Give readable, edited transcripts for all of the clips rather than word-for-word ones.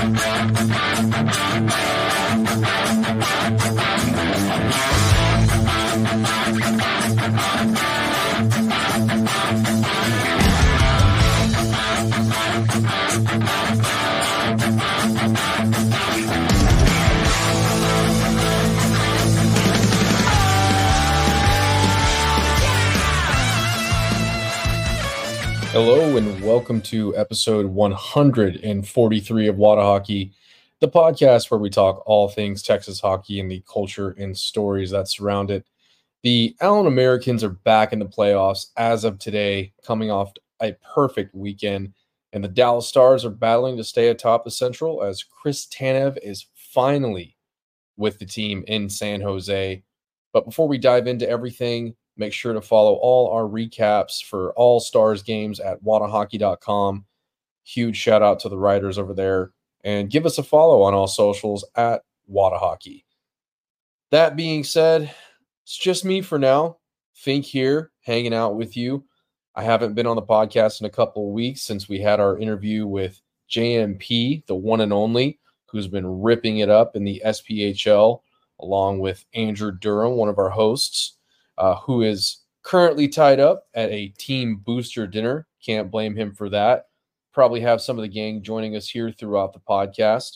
Hello and welcome to episode 143 of Wada Hockey, the podcast where we talk all things Texas hockey and the culture and stories that surround it. The Allen Americans are back in the playoffs as of today, coming off a perfect weekend, and the Dallas Stars are battling to stay atop the Central as Chris Tanev is finally with the team in San Jose. But before we dive into everything, make sure to follow all our recaps for all Stars games at wadahockey.com. Huge shout out to the writers over there. And give us a follow on all socials at Wada Hockey. That being said, it's just me for now. Fink here, hanging out with you. I haven't been on the podcast in a couple of weeks since we had our interview with JMP, the one and only, who's been ripping it up in the SPHL, along with Andrew Durham, one of our hosts. Who is currently tied up at a team booster dinner. Can't blame him for that. Probably have some of the gang joining us here throughout the podcast.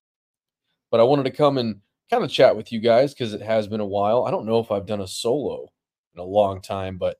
But I wanted to come and kind of chat with you guys because it has been a while. I don't know if I've done a solo in a long time, but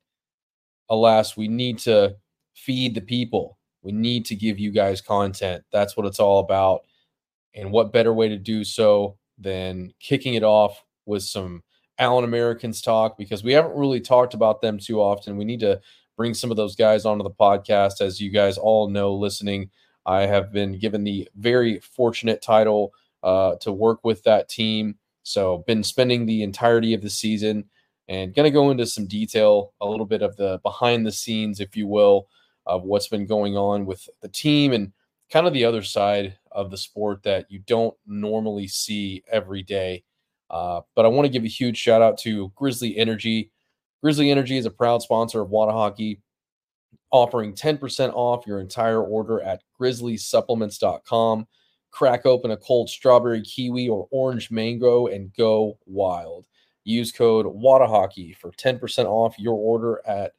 alas, we need to feed the people. We need to give you guys content. That's what it's all about. And what better way to do so than kicking it off with some Allen Americans talk, because we haven't really talked about them too often. We need to bring some of those guys onto the podcast. As you guys all know, listening, I have been given the very fortunate title to work with that team. So been spending the entirety of the season and going to go into some detail, a little bit of the behind the scenes, if you will, of what's been going on with the team and kind of the other side of the sport that you don't normally see every day. But I want to give a huge shout out to Grizzly Energy. Grizzly Energy is a proud sponsor of Wada Hockey, offering 10% off your entire order at grizzlysupplements.com. Crack open a cold strawberry, kiwi, or orange mango and go wild. Use code Wada Hockey for 10% off your order at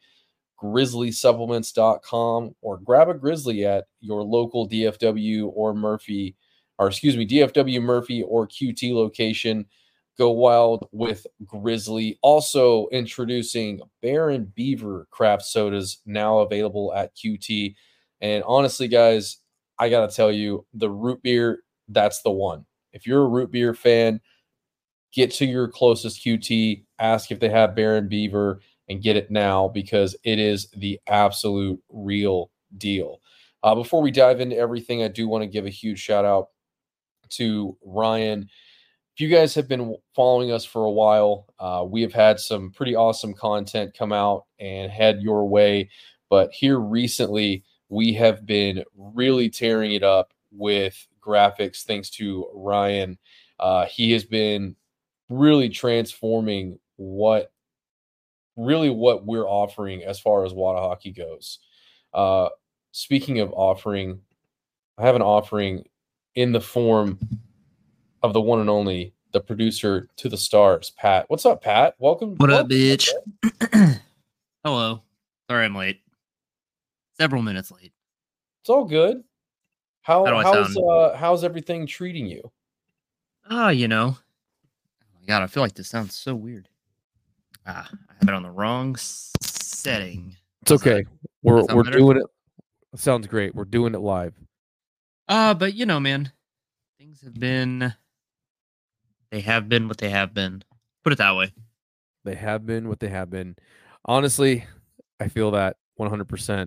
grizzlysupplements.com, or grab a Grizzly at your local DFW Murphy or QT location. Go wild with Grizzly. Also introducing Bear and Beaver craft sodas, now available at QT. And honestly, guys, I got to tell you, the root beer, that's the one. If you're a root beer fan, get to your closest QT, ask if they have Bear and Beaver, and get it now because it is the absolute real deal. Before we dive into everything, I do want to give a huge shout out to Ryan. If you guys have been following us for a while, we have had some pretty awesome content come out and head your way. But here recently, we have been really tearing it up with graphics thanks to Ryan. He has been really transforming what we're offering as far as Wada Hockey goes. Speaking of offering, I have an offering in the form of the one and only, the producer to the Stars, Pat. What's up, Pat? Welcome. What up, bitch? Hello. Sorry I'm late. Several minutes late. It's all good. How's everything treating you? Oh my God, I feel like this sounds so weird. I have it on the wrong setting. It's okay. We're doing it. It sounds great. We're doing it live. But man, things have been what they have been. Put it that way. They have been what they have been. Honestly, I feel that 100%.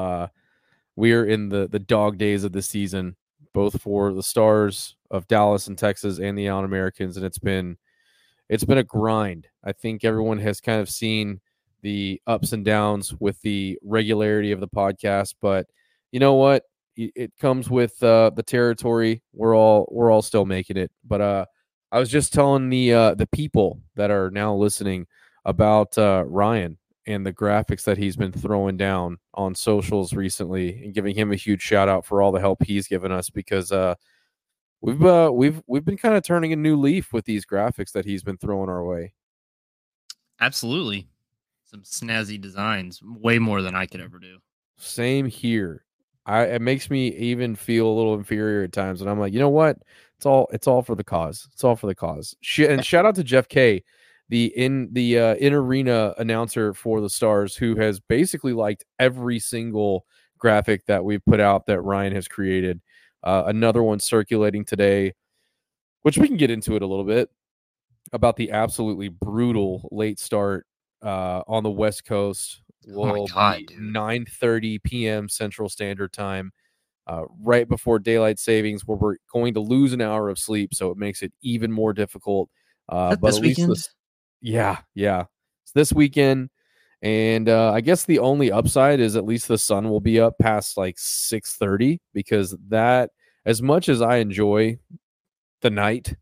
We are in the dog days of the season, both for the Stars of Dallas and Texas and the Allen Americans, and it's been a grind. I think everyone has kind of seen the ups and downs with the regularity of the podcast, but you know what? It comes with the territory. We're all still making it. But I was just telling the people that are now listening about Ryan and the graphics that he's been throwing down on socials recently, and giving him a huge shout out for all the help he's given us, because We've been kind of turning a new leaf with these graphics that he's been throwing our way. Absolutely. Some snazzy designs, way more than I could ever do. Same here. It makes me even feel a little inferior at times, and I'm like, you know what? It's all for the cause. It's all for the cause. And shout out to Jeff K, the in arena announcer for the Stars, who has basically liked every single graphic that we've put out that Ryan has created. Another one circulating today, which we can get into it a little bit, about the absolutely brutal late start on the West Coast. Oh my God, dude. 9:30 p.m. Central Standard Time, right before daylight savings, where we're going to lose an hour of sleep, so it makes it even more difficult. But this at least weekend? Yeah. It's this weekend, and I guess the only upside is at least the sun will be up past like 6:30, because that, as much as I enjoy the night,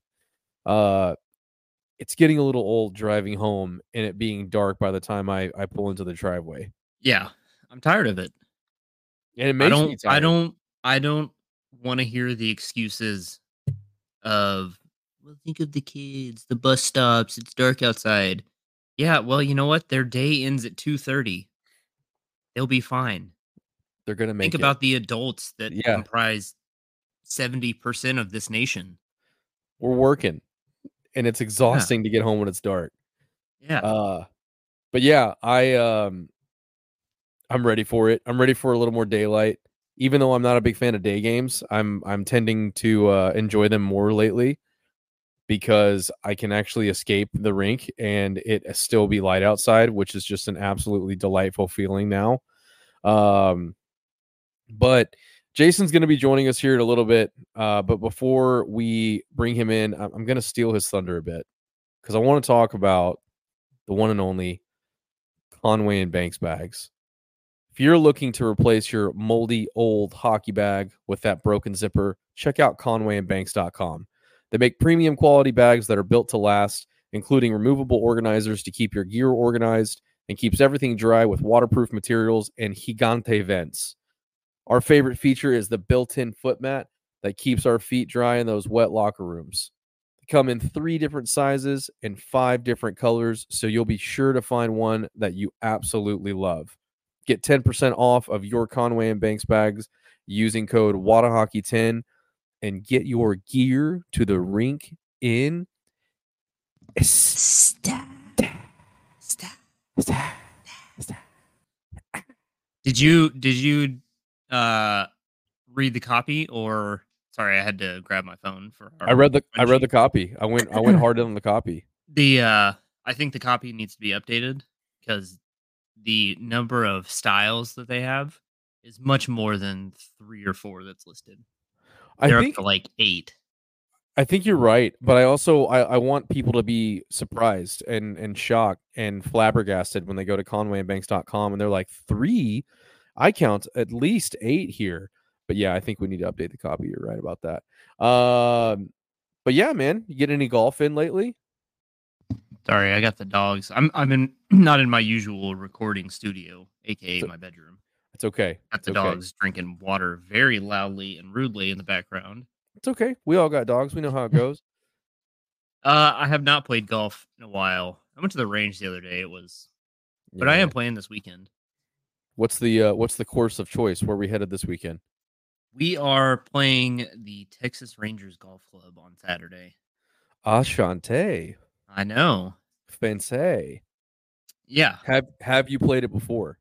it's getting a little old driving home and it being dark by the time I pull into the driveway. Yeah, I'm tired of it. And it makes me tired. I don't want to hear the excuses of, well, think of the kids, the bus stops, it's dark outside. Yeah, well, you know what? Their day ends at 2:30. They'll be fine. They're gonna make Think it. about the adults that Yeah. comprise 70% of this nation. We're working, and it's exhausting to get home when it's dark. Yeah. But yeah, I'm ready for it. I'm ready for a little more daylight. Even though I'm not a big fan of day games, I'm tending to enjoy them more lately, because I can actually escape the rink and it still be light outside, which is just an absolutely delightful feeling now. But Jason's going to be joining us here in a little bit. But before we bring him in, I'm going to steal his thunder a bit, because I want to talk about the one and only Conway and Banks bags. If you're looking to replace your moldy old hockey bag with that broken zipper, check out conwayandbanks.com. They make premium quality bags that are built to last, including removable organizers to keep your gear organized, and keeps everything dry with waterproof materials and gigante vents. Our favorite feature is the built-in foot mat that keeps our feet dry in those wet locker rooms. They come in 3 different sizes and 5 different colors, so you'll be sure to find one that you absolutely love. Get 10% off of your Conway and Banks bags using code WATAHOCKEY10, and get your gear to the rink in Stop. Did you read the copy, or sorry, I had to grab my phone for I read the copy. I went hard on the copy. I think the copy needs to be updated, because the number of styles that they have is much more than 3 or 4 that's listed. They're up to like 8. I think you're right, but I also I want people to be surprised and shocked and flabbergasted when they go to conwayandbanks.com and they're like, 3? I count at least 8 here. But yeah, I think we need to update the copy. You're right about that. But yeah, man, you get any golf in lately? Sorry, I got the dogs. I'm not in my usual recording studio, aka my bedroom. It's okay. Got the dogs drinking water very loudly and rudely in the background. It's okay. We all got dogs. We know how it goes. I have not played golf in a while. I went to the range the other day. But I am playing this weekend. What's the course of choice? Where are we headed this weekend? We are playing the Texas Rangers Golf Club on Saturday. Ashante. I know. Fancy. Yeah. Have you played it before?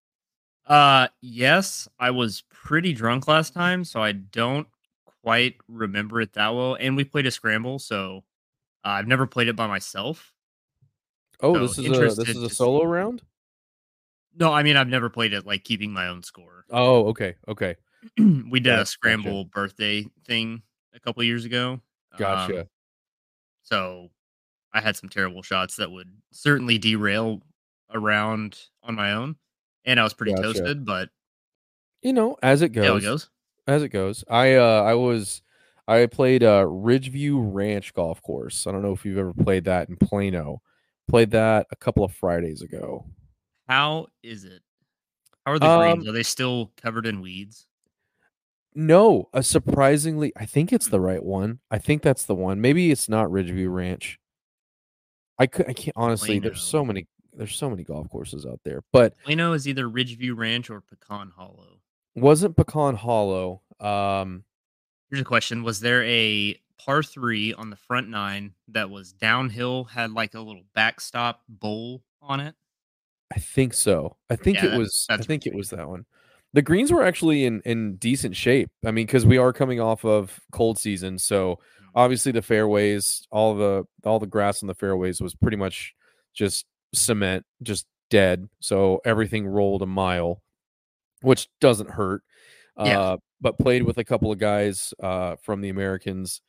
Yes. I was pretty drunk last time, so I don't quite remember it that well. And we played a scramble, so I've never played it by myself. Oh, so this is a solo round? No, I mean, I've never played it like keeping my own score. Oh, okay. We did a scramble birthday thing a couple of years ago. Gotcha. So I had some terrible shots that would certainly derail a round on my own, and I was pretty toasted. But as it goes, As it goes. I played Ridgeview Ranch Golf Course. I don't know if you've ever played that in Plano. Played that a couple of Fridays ago. How is it? How are the greens? Are they still covered in weeds? No, surprisingly, I think it's the right one. I think that's the one. Maybe it's not Ridgeview Ranch. I can't honestly. Plano. There's so many golf courses out there, but Plano is either Ridgeview Ranch or Pecan Hollow. wasn't Pecan Hollow. Here's a question: was there a par 3 on the front 9 that was downhill, had like a little backstop bowl on it? I think so. I think Yeah, it was. I that's think it Ridgeview. was that one. The greens were actually in decent shape. I mean, because we are coming off of cold season, so obviously the fairways, all the grass on the fairways was pretty much just cement, just dead. So everything rolled a mile, which doesn't hurt. Yeah. But played with a couple of guys from the Americans,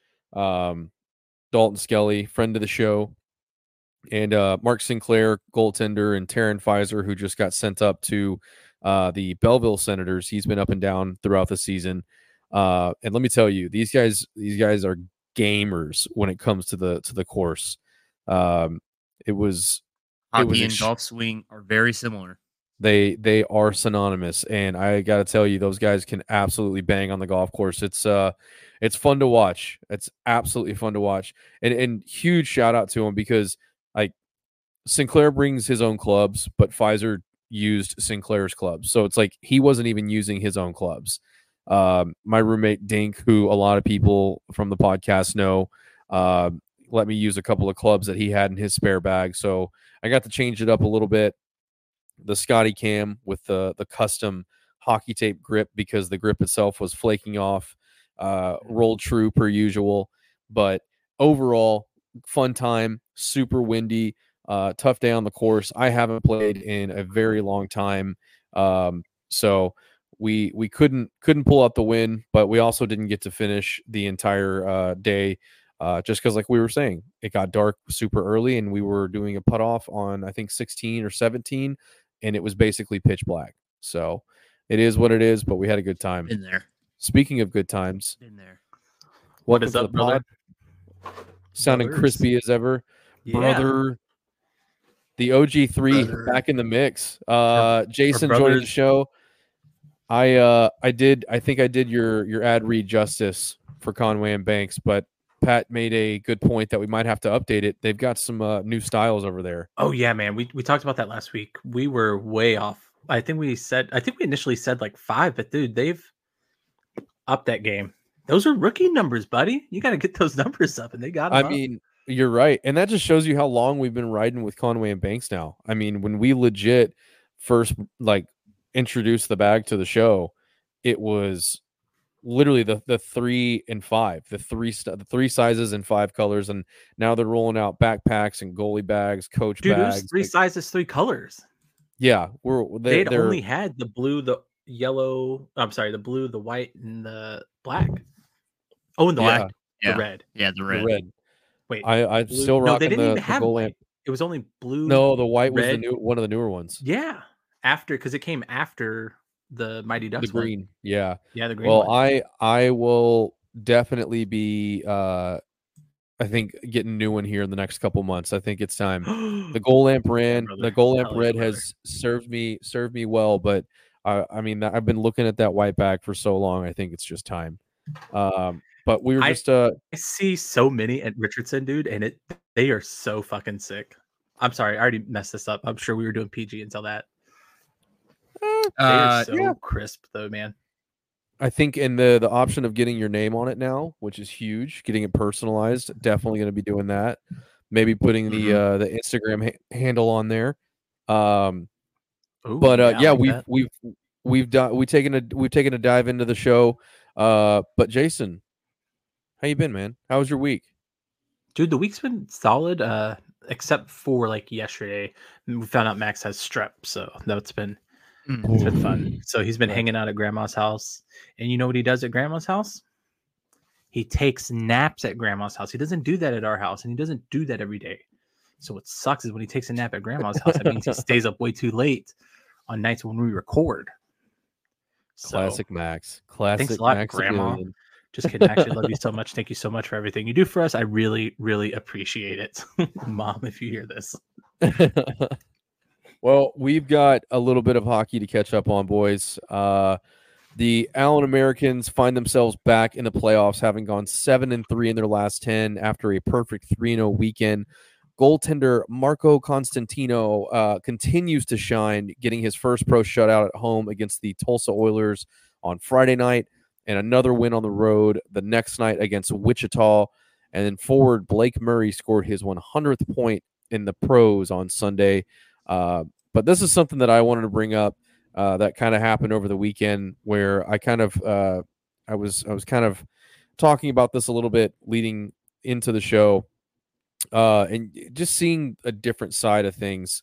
Dalton Skelly, friend of the show, and Mark Sinclair, goaltender, and Taryn Pfizer, who just got sent up to the Belleville Senators. He's been up and down throughout the season, and let me tell you, these guys are gamers when it comes to the course. It was Hockey and golf swing are very similar. They are synonymous, and I got to tell you, those guys can absolutely bang on the golf course. It's fun to watch. It's absolutely fun to watch, and huge shout out to him because like Sinclair brings his own clubs, but Pfizer used Sinclair's clubs, so it's like he wasn't even using his own clubs. My roommate Dink, who a lot of people from the podcast know, let me use a couple of clubs that he had in his spare bag, so I got to change it up a little bit. The Scotty Cam with the custom hockey tape grip because the grip itself was flaking off, rolled true per usual. But overall, fun time, super windy, tough day on the course. I haven't played in a very long time. So we couldn't pull out the win, but we also didn't get to finish the entire day. Just because, like we were saying, it got dark super early, and we were doing a putt off on I think 16 or 17, and it was basically pitch black. So it is what it is, but we had a good time. Been there. Speaking of good times, Been there. What welcome is to up, the pod. brother? Sounding Brothers. crispy as ever, Yeah. brother. The OG3 Brother. back in the mix. Our Jason joining the brothers. show. I think I did your ad read justice for Conway and Banks, but Pat made a good point that we might have to update it. They've got some new styles over there. Oh yeah, man. We talked about that last week. We were way off. I think we initially said like 5, but dude, they've upped that game. Those are rookie numbers, buddy. You got to get those numbers up, and they got them I up. mean, you're right, and that just shows you how long we've been riding with Conway and Banks now. I mean, when we legit first like introduced the bag to the show, it was literally the 3 and 5, the three sizes and 5 colors, and now they're rolling out backpacks and goalie bags, coach dude, bags. there's 3 sizes, 3 colors. Yeah, They'd only had the blue, the yellow. I'm sorry, the blue, the white, and the black. Oh, and the Yeah. black, Yeah. the red. Yeah, the the red. red. Wait, I'm blue? still No, rocking they didn't the even have goal white. lamp. It was only blue. No, the white was red. one of the newer ones. Yeah, because it came after the Mighty Ducks. The green. Yeah. Yeah, the green. Well, one. I will definitely be I think getting a new one here in the next couple months. I think it's time. The goal lamp red, brother. the goal lamp Hell yeah, red brother. has served me well, but I mean I've been looking at that white bag for so long. I think it's just time. But we were just I see so many at Richardson, dude, and they are so fucking sick. I'm sorry, I already messed this up. I'm sure we were doing PG until that. They are so crisp, though, man. I think in the option of getting your name on it now, which is huge, getting it personalized, definitely going to be doing that. Maybe putting the Instagram handle on there. Ooh, But I like that. we've taken a dive into the show. But Jason, how you been, man? How was your week? Dude, the week's been solid, except for like yesterday. We found out Max has strep, so that's been it's been fun. So he's been hanging out at grandma's house, and you know what he does at grandma's house? He takes naps at grandma's house. He doesn't do that at our house, and he doesn't do that every day. So what sucks is when he takes a nap at grandma's house, that means he stays up way too late on nights when we record. Classic Max. Classic thanks a lot, Max Grandma. Just kidding. I actually love you so much. Thank you so much for everything you do for us. I really, really appreciate it. Mom, if you hear this. Well, we've got a little bit of hockey to catch up on, boys. The Allen Americans find themselves back in the playoffs, having gone 7-3 in their last 10 after a perfect 3-0 weekend. Goaltender Marco Constantino continues to shine, getting his first pro shutout at home against the Tulsa Oilers on Friday night, and another win on the road the next night against Wichita. And then forward Blake Murray scored his 100th point in the pros on Sunday. But this is something that I wanted to bring up that kind of happened over the weekend, where I kind of I was kind of talking about this a little bit leading into the show, and just seeing a different side of things.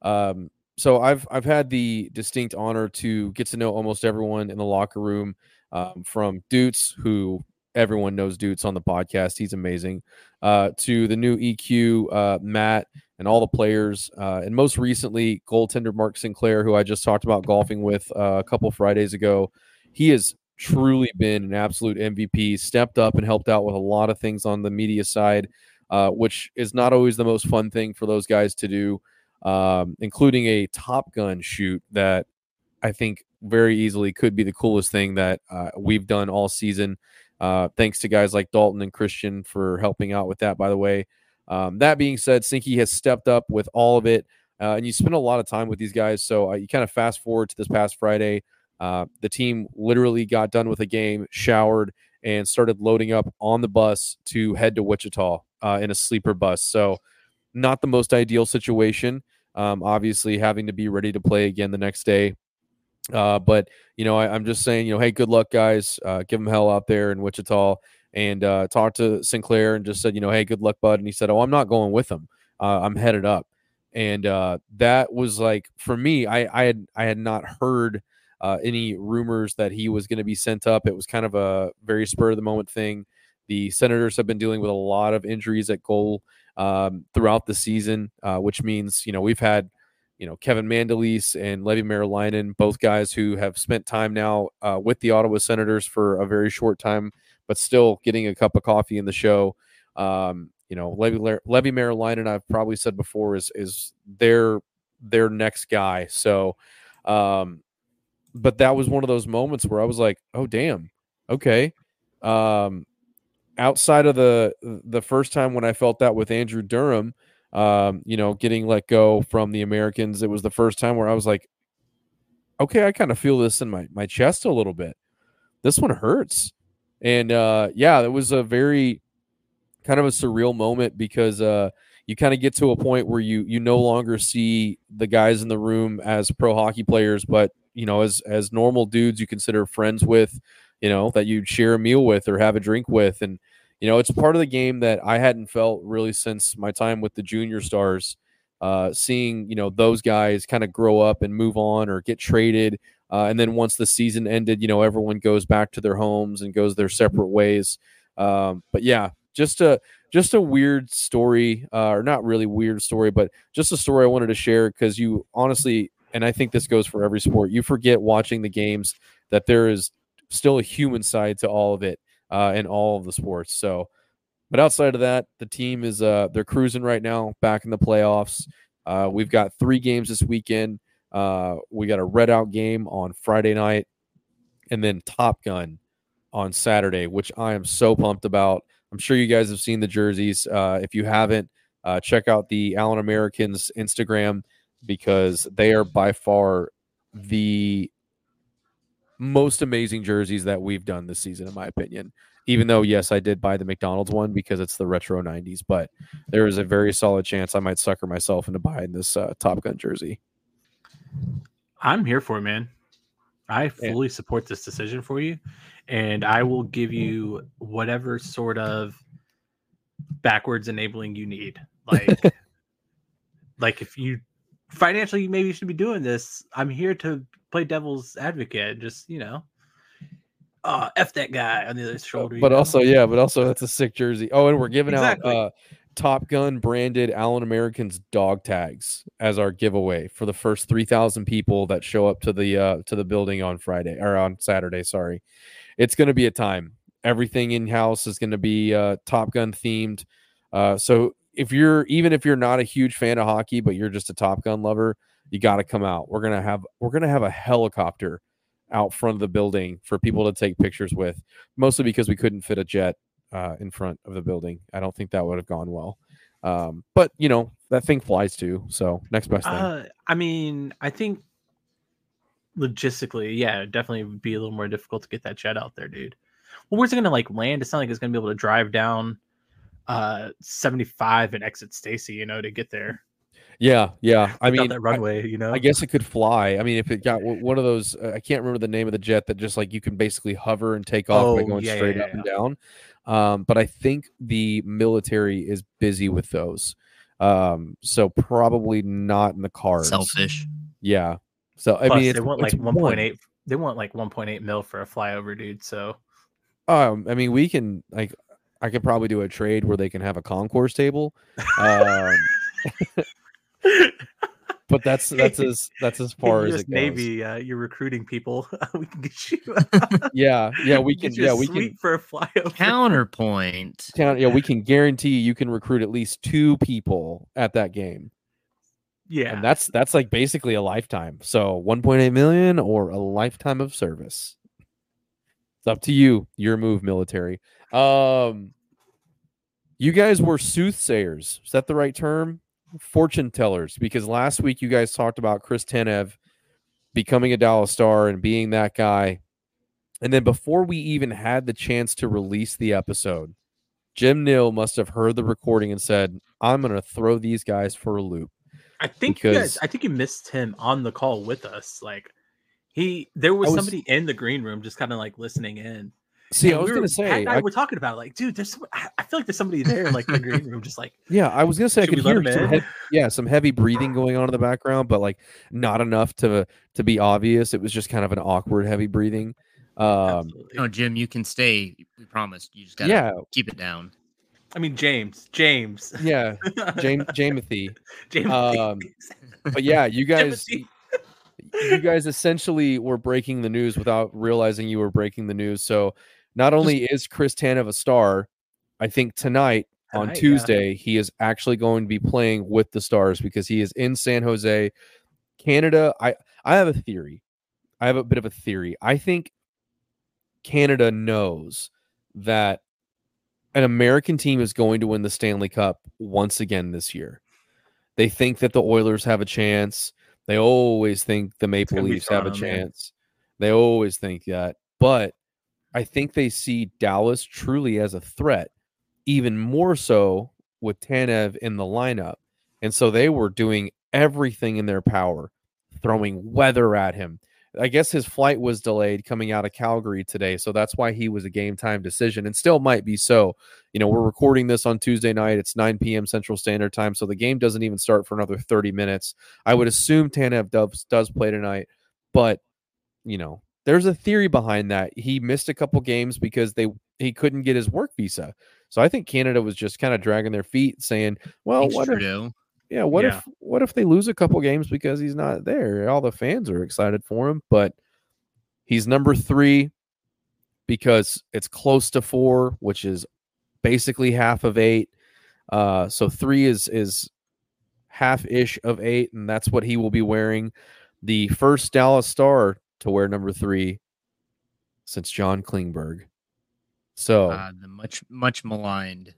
So I've had the distinct honor to get to know almost everyone in the locker room, from Doots, who everyone knows Doots on the podcast. He's amazing. To the new EQ, Matt, and all the players. And most recently, goaltender Mark Sinclair, who I just talked about golfing with a couple Fridays ago. He has truly been an absolute MVP, stepped up and helped out with a lot of things on the media side, which is not always the most fun thing for those guys to do, including a Top Gun shoot that I think very easily could be the coolest thing that we've done all season. Thanks to guys like Dalton and Christian for helping out with that, by the way. That being said, Sinky has stepped up with all of it, and you spend a lot of time with these guys. So you kind of fast forward to this past Friday. The team literally got done with a game, showered, and started loading up on the bus to head to Wichita in a sleeper bus. So not the most ideal situation, obviously having to be ready to play again the next day. But, I'm just saying, hey, good luck, guys. Give them hell out there in Wichita. And talked to Sinclair and just said, hey, good luck, bud. And he said, I'm not going with them. I'm headed up. And that was like, for me, I had not heard any rumors that he was going to be sent up. It was kind of a very spur of the moment thing. The Senators have been dealing with a lot of injuries at goal throughout the season, which means, we've had, Kevin Mandolese and Levi Merilainen, both guys who have spent time now with the Ottawa Senators for a very short time, but still getting a cup of coffee in the show. Levi Merilainen, I've probably said before, is their next guy. So, but that was one of those moments where I was like, oh, damn. Okay. Outside of the first time when I felt that with Andrew Durham, getting let go from the Americans, it was the first time where I was like, okay, I kind of feel this in my chest a little bit. This one hurts. And it was a very kind of a surreal moment, because you kind of get to a point where you no longer see the guys in the room as pro hockey players, but as normal dudes you consider friends with, that you'd share a meal with or have a drink with. And it's part of the game that I hadn't felt really since my time with the Junior Stars, seeing those guys kind of grow up and move on or get traded. And then once the season ended, everyone goes back to their homes and goes their separate ways. But yeah, just a weird story, or not really weird story, but just a story I wanted to share, because you honestly, and I think this goes for every sport, you forget watching the games that there is still a human side to all of it, in all of the sports. So, but outside of that, the team is they're cruising right now, back in the playoffs. We've got 3 games this weekend. We got a Red Out game on Friday night, and then Top Gun on Saturday, which I am so pumped about. I'm sure you guys have seen the jerseys. If you haven't, check out the Allen Americans Instagram, because they are by far the most amazing jerseys that we've done this season, in my opinion. Even though, yes, I did buy the McDonald's one because it's the retro 90s, but there is a very solid chance I might sucker myself into buying this Top Gun jersey. I'm here for it, man. I fully support this decision for you, and I will give you whatever sort of backwards enabling you need. Like, like if you financially maybe you should be doing this, I'm here to play devil's advocate. Just F that guy on the other shoulder. But also that's a sick jersey. Oh, and we're giving out Top Gun branded Allen Americans dog tags as our giveaway for the first 3,000 people that show up to the building on Friday, or on Saturday. Sorry, it's going to be a time. Everything in house is going to be Top Gun themed. So if you're not a huge fan of hockey, but you're just a Top Gun lover, you got to come out. We're gonna have a helicopter out front of the building for people to take pictures with, mostly because we couldn't fit a jet in front of the building. I don't think that would have gone well. But that thing flies too. So next best thing. I mean, I think logistically, yeah, it definitely would be a little more difficult to get that jet out there, dude. Well, where's it gonna land? It's not like it's gonna be able to drive down 75 and exit Stacy, to get there. Yeah. I mean, that runway, I guess it could fly. I mean, if it got one of those, I can't remember the name of the jet that just like you can basically hover and take off by going straight up and down. But I think the military is busy with those. So probably not in the cards. Selfish. Yeah. So I mean, they want like 1.8. They want like 1.8 mil for a flyover, dude. So, I mean, we can like, I could probably do a trade where they can have a concourse table. But that's as far as it goes. Navy, you're recruiting people. We can get you. yeah, we can. Yeah, we can for a flyover. Counterpoint. We can guarantee you can recruit at least 2 people at that game. Yeah, and that's like basically a lifetime. So 1.8 million or a lifetime of service. It's up to you. Your move, military. You guys were soothsayers. Is that the right term? Fortune tellers, because last week you guys talked about Chris Tanev becoming a Dallas Star and being that guy. And then before we even had the chance to release the episode, Jim Nill must have heard the recording and said, I'm going to throw these guys for a loop. I think you missed him on the call with us. Like there was somebody in the green room just kind of like listening in. See, I was going to say, we're talking about like, dude, I feel like there's somebody there like in the green room, just like, yeah, I was going to say, I could hear some heavy breathing going on in the background, but like not enough to be obvious. It was just kind of an awkward, heavy breathing. No, Jim, you can stay. We promised. You just got to keep it down. I mean, James. Yeah. Jamothy. But yeah, you guys essentially were breaking the news without realizing you were breaking the news. So not only is Chris Tanev a star, I think tonight on Tuesday, he is actually going to be playing with the Stars because he is in San Jose, Canada. I have a theory. I have a bit of a theory. I think Canada knows that an American team is going to win the Stanley Cup once again this year. They think that the Oilers have a chance. They always think the Maple Leafs have a chance. They always think that. But I think they see Dallas truly as a threat, even more so with Tanev in the lineup. And so they were doing everything in their power, throwing weather at him. I guess his flight was delayed coming out of Calgary today, so that's why he was a game time decision, and still might be so. We're recording this on Tuesday night. It's 9 p.m. Central Standard Time, so the game doesn't even start for another 30 minutes. I would assume Tanev does play tonight, but, there's a theory behind that. He missed a couple games because he couldn't get his work visa. So I think Canada was just kind of dragging their feet saying, well, what if they lose a couple games because he's not there? All the fans are excited for him, but he's number 3 because it's close to 4, which is basically half of 8. So 3 is half-ish of 8, and that's what he will be wearing. The first Dallas Star to wear number 3 since John Klingberg. So the much maligned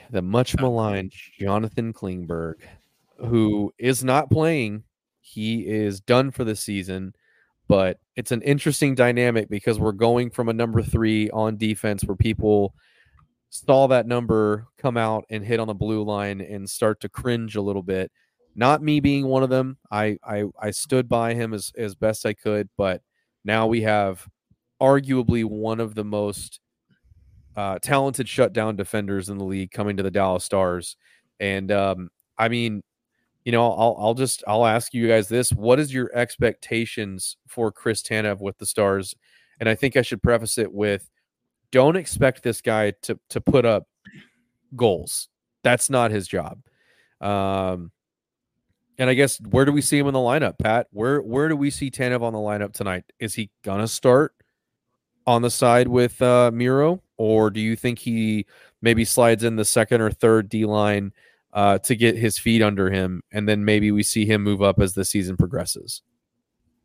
Jonathan Klingberg, who is not playing. He is done for the season, but it's an interesting dynamic because we're going from a number 3 on defense where people saw that number come out and hit on the blue line and start to cringe a little bit. Not me being one of them. I stood by him as best I could, but now we have arguably one of the most talented shutdown defenders in the league coming to the Dallas Stars. And I mean, I'll ask you guys this. What is your expectations for Chris Tanev with the Stars? And I think I should preface it with, don't expect this guy to put up goals. That's not his job. And I guess, where do we see him in the lineup, Pat? Where do we see Tanev on the lineup tonight? Is he going to start on the side with Miro? Or do you think he maybe slides in the second or third D-line to get his feet under him, and then maybe we see him move up as the season progresses?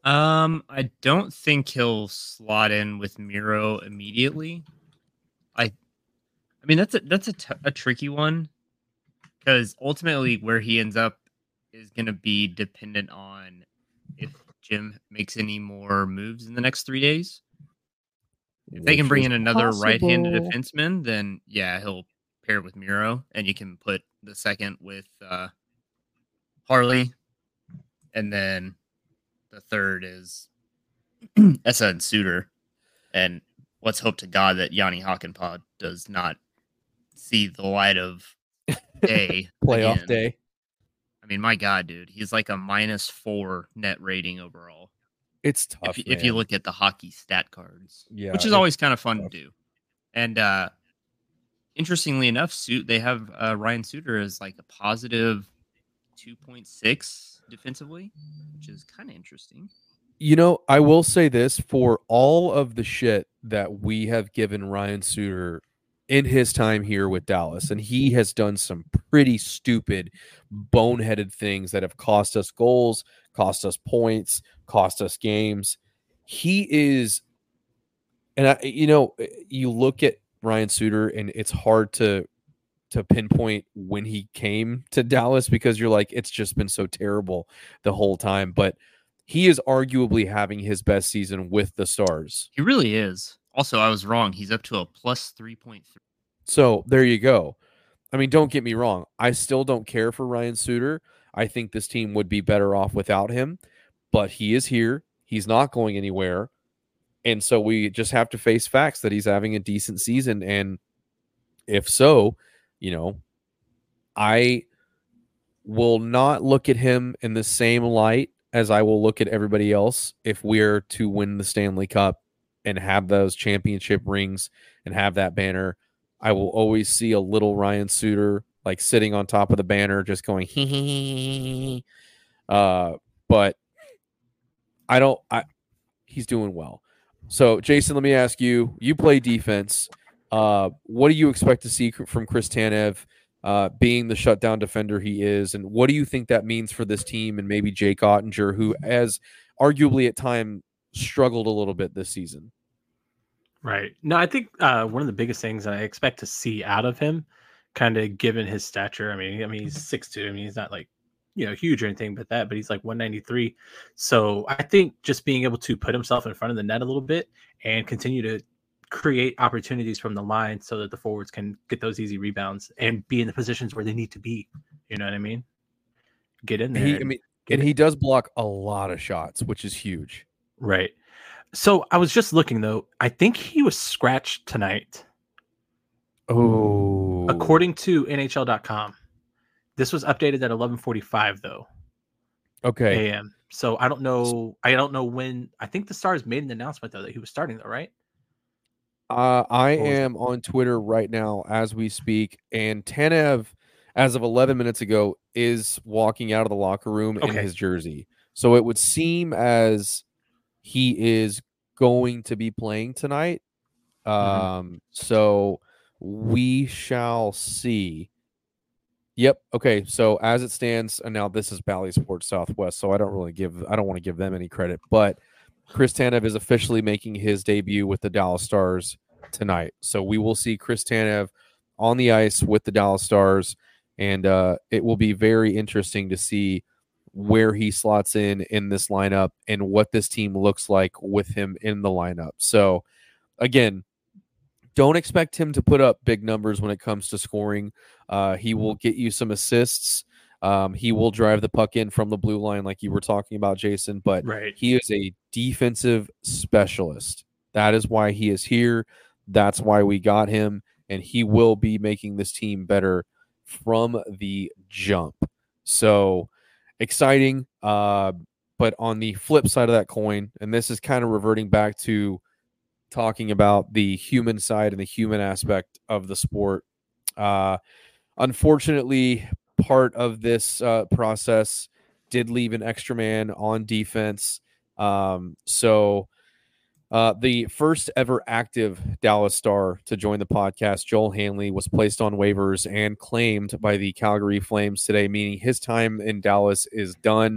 I don't think he'll slot in with Miro immediately. I mean that's a tricky one because ultimately where he ends up is going to be dependent on if Jim makes any more moves in the next 3 days. If they can bring in another right-handed defenseman, then yeah, he'll pair with Miro, and you can put the second with Harley, and then the third is Essa and Suter. And let's hope to God that Yanni Hakanpää does not see the light of day. Playoff again. day. I mean, my God, dude, he's like a -4 net rating overall. It's tough if you look at the hockey stat cards, yeah, which is always kind of fun to do. And interestingly enough, they have Ryan Suter as like a positive 2.6 defensively, which is kind of interesting. You know, I will say this, for all of the shit that we have given Ryan Suter in his time here with Dallas, and he has done some pretty stupid, boneheaded things that have cost us goals, cost us points, cost us games. He is, and you look at Ryan Suter, and it's hard to pinpoint when he came to Dallas because you're like, it's just been so terrible the whole time. But he is arguably having his best season with the Stars. He really is. Also, I was wrong. He's up to a +3.3. So there you go. I mean, don't get me wrong. I still don't care for Ryan Suter. I think this team would be better off without him, but he is here. He's not going anywhere. And so we just have to face facts that he's having a decent season. And if so, I will not look at him in the same light as I will look at everybody else if we're to win the Stanley Cup and have those championship rings and have that banner. I will always see a little Ryan Suter like sitting on top of the banner just going hee. But he's doing well. So Jason, let me ask you, you play defense. What do you expect to see from Chris Tanev being the shutdown defender he is? And what do you think that means for this team and maybe Jake Ottinger, who has arguably at times struggled a little bit this season? Right. No, I think one of the biggest things I expect to see out of him, kind of given his stature. I mean, he's 6'2". I mean, he's not like, huge or anything but he's like 193. So I think just being able to put himself in front of the net a little bit and continue to create opportunities from the line so that the forwards can get those easy rebounds and be in the positions where they need to be. You know what I mean? Get in there. He does block a lot of shots, which is huge. Right. So I was just looking, though. I think he was scratched tonight. Oh. According to NHL.com. This was updated at 11:45, though. Okay. AM. So I don't know. I don't know when. I think the Stars made an announcement, though, that he was starting, though, right? I am on Twitter right now as we speak, and Tanev, as of 11 minutes ago, is walking out of the locker room in his jersey. So it would seem as he is going to be playing tonight. So we shall see. Yep. Okay. So as it stands, and now this is Bally Sports Southwest, so I don't want to give them any credit, but Chris Tanev is officially making his debut with the Dallas Stars tonight. So we will see Chris Tanev on the ice with the Dallas Stars, and it will be very interesting to see where he slots in this lineup and what this team looks like with him in the lineup. So again, don't expect him to put up big numbers when it comes to scoring. He will get you some assists. He will drive the puck in from the blue line like you were talking about, Jason, but He is a defensive specialist. That is why he is here. That's why we got him, and he will be making this team better from the jump. So exciting. But on the flip side of that coin, and this is kind of reverting back to talking about the human side and the human aspect of the sport. Unfortunately, part of this process did leave an extra man on defense. So the first ever active Dallas Star to join the podcast, Joel Hanley, was placed on waivers and claimed by the Calgary Flames today, meaning his time in Dallas is done.